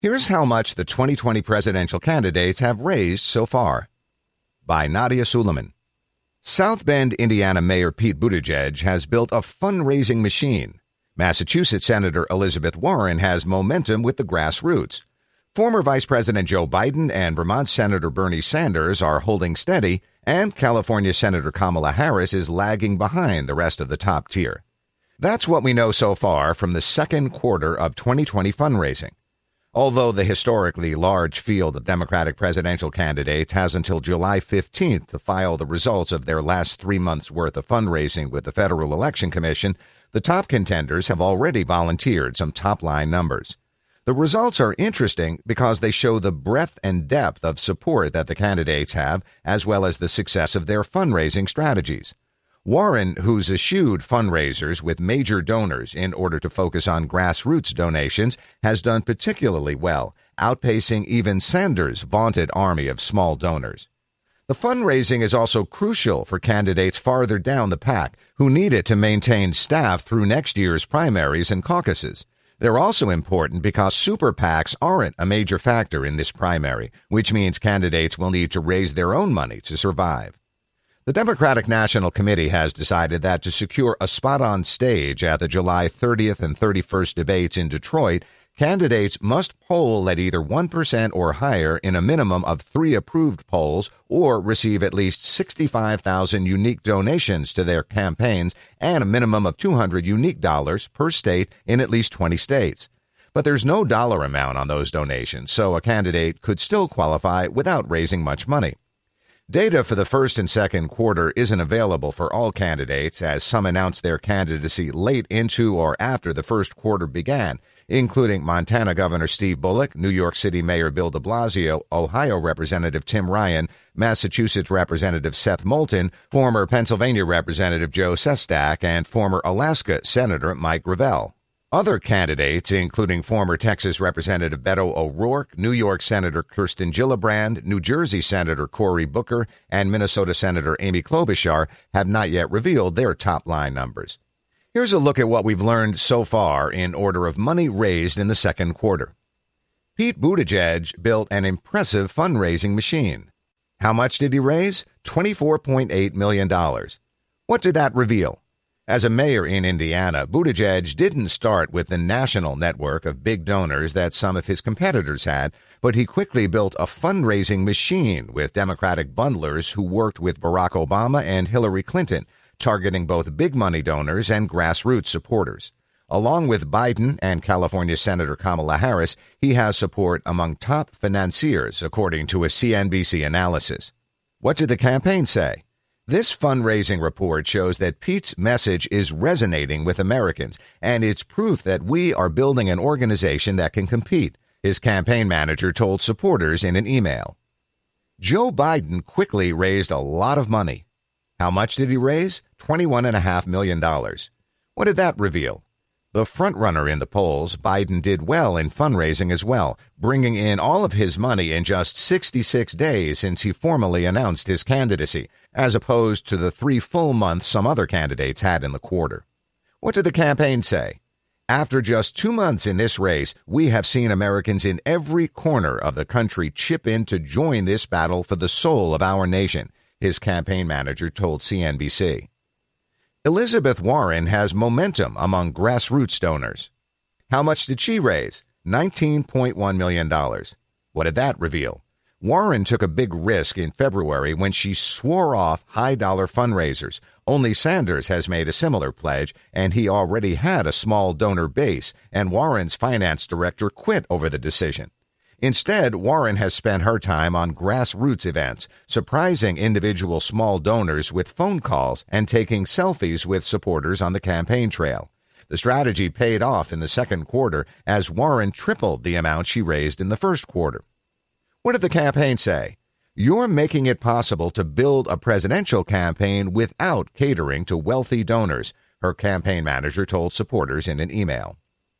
Here's how much the 2020 presidential candidates have raised so far. By Nadia Suleiman. South Bend, Indiana Mayor Pete Buttigieg has built a fundraising machine. Massachusetts Senator Elizabeth Warren has momentum with the grassroots. Former Vice President Joe Biden and Vermont Senator Bernie Sanders are holding steady, and California Senator Kamala Harris is lagging behind the rest of the top tier. That's what we know so far from the second quarter of 2020 fundraising. Although the historically large field of Democratic presidential candidates has until July 15th to file the results of their last 3 months' worth of fundraising with the Federal Election Commission, the top contenders have already volunteered some top-line numbers. The results are interesting because they show the breadth and depth of support that the candidates have, as well as the success of their fundraising strategies. Warren, who's eschewed fundraisers with major donors in order to focus on grassroots donations, has done particularly well, outpacing even Sanders' vaunted army of small donors. The fundraising is also crucial for candidates farther down the pack who need it to maintain staff through next year's primaries and caucuses. They're also important because super PACs aren't a major factor in this primary, which means candidates will need to raise their own money to survive. The Democratic National Committee has decided that to secure a spot on stage at the July 30th and 31st debates in Detroit, candidates must poll at either 1% or higher in a minimum of 3 approved polls or receive at least 65,000 unique donations to their campaigns and a minimum of $200 unique dollars per state in at least 20 states. But there's no dollar amount on those donations, so a candidate could still qualify without raising much money. Data for the first and second quarter isn't available for all candidates, as some announced their candidacy late into or after the first quarter began, including Montana Governor Steve Bullock, New York City Mayor Bill de Blasio, Ohio Representative Tim Ryan, Massachusetts Representative Seth Moulton, former Pennsylvania Representative Joe Sestak, and former Alaska Senator Mike Gravel. Other candidates, including former Texas Representative Beto O'Rourke, New York Senator Kirsten Gillibrand, New Jersey Senator Cory Booker, and Minnesota Senator Amy Klobuchar, have not yet revealed their top-line numbers. Here's a look at what we've learned so far in order of money raised in the second quarter. Pete Buttigieg built an impressive fundraising machine. How much did he raise? $24.8 million. What did that reveal? As a mayor in Indiana, Buttigieg didn't start with the national network of big donors that some of his competitors had, but he quickly built a fundraising machine with Democratic bundlers who worked with Barack Obama and Hillary Clinton, targeting both big money donors and grassroots supporters. Along with Biden and California Senator Kamala Harris, he has support among top financiers, according to a CNBC analysis. What did the campaign say? This fundraising report shows that Pete's message is resonating with Americans, and it's proof that we are building an organization that can compete, his campaign manager told supporters in an email. Joe Biden quickly raised a lot of money. How much did he raise? $21.5 million. What did that reveal? The frontrunner in the polls, Biden did well in fundraising as well, bringing in all of his money in just 66 days since he formally announced his candidacy, as opposed to the 3 full months some other candidates had in the quarter. What did the campaign say? After just 2 months in this race, we have seen Americans in every corner of the country chip in to join this battle for the soul of our nation, his campaign manager told CNBC. Elizabeth Warren has momentum among grassroots donors. How much did she raise? $19.1 million. What did that reveal? Warren took a big risk in February when she swore off high-dollar fundraisers. Only Sanders has made a similar pledge, and he already had a small donor base, and Warren's finance director quit over the decision. Instead, Warren has spent her time on grassroots events, surprising individual small donors with phone calls and taking selfies with supporters on the campaign trail. The strategy paid off in the second quarter as Warren tripled the amount she raised in the first quarter. What did the campaign say? You're making it possible to build a presidential campaign without catering to wealthy donors, her campaign manager told supporters in an email.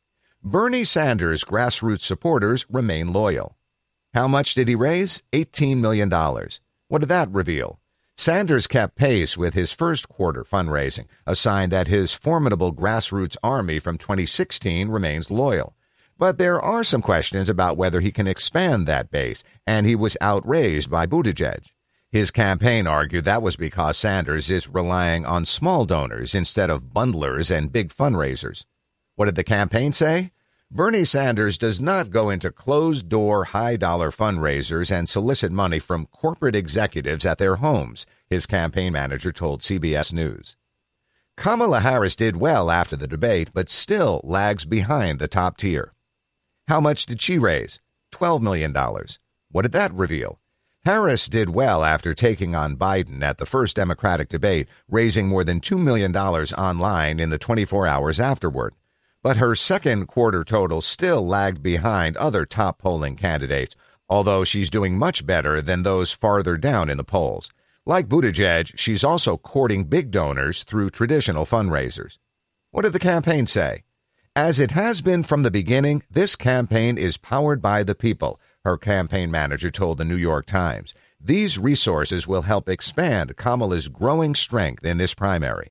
Bernie Sanders' grassroots supporters remain loyal. How much did he raise? $18 million. What did that reveal? Sanders kept pace with his first quarter fundraising, a sign that his formidable grassroots army from 2016 remains loyal. But there are some questions about whether he can expand that base, and he was outraised by Buttigieg. His campaign argued that was because Sanders is relying on small donors instead of bundlers and big fundraisers. What did the campaign say? Bernie Sanders does not go into closed-door, high-dollar fundraisers and solicit money from corporate executives at their homes, his campaign manager told CBS News. Kamala Harris did well after the debate, but still lags behind the top tier. How much did she raise? $12 million. What did that reveal? Harris did well after taking on Biden at the first Democratic debate, raising more than $2 million online in the 24 hours afterward. But her second quarter total still lagged behind other top polling candidates, although she's doing much better than those farther down in the polls. Like Buttigieg, she's also courting big donors through traditional fundraisers. What did the campaign say? As it has been from the beginning, this campaign is powered by the people, her campaign manager told the New York Times. These resources will help expand Kamala's growing strength in this primary.